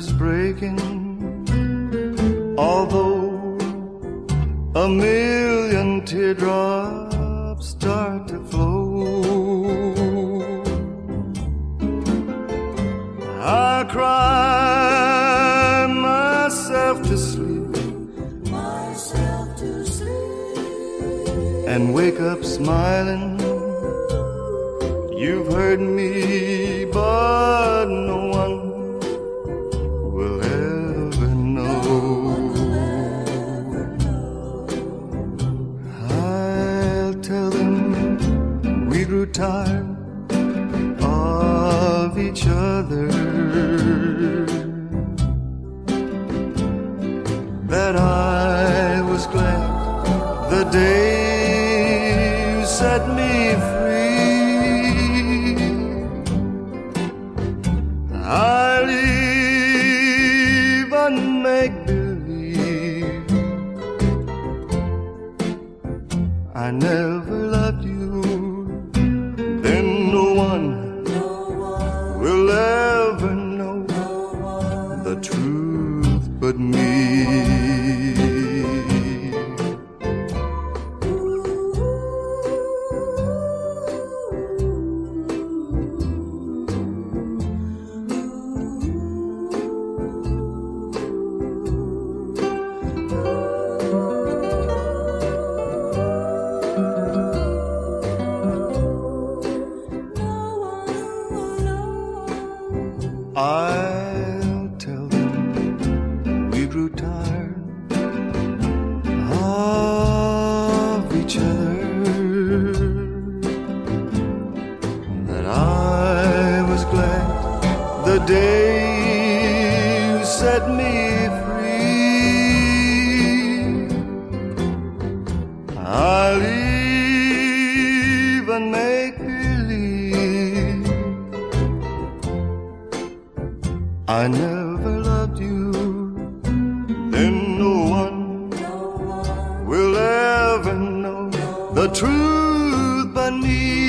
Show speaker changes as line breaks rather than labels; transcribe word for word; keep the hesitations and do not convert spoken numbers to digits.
is breaking, although a million teardrops start to flow. I cry myself to sleep,
myself to sleep,
and wake up smiling. You've heard me, but no one will ever know. I'll tell them we grew tired of each other, that I was glad the day you set me free. I'll even make believe I never loved you. Then no one will ever know the truth but me. I'll tell them we grew tired of each other, that I was glad the day you set me free. I'll even make believe I never loved you. Then no one will ever know the truth but me.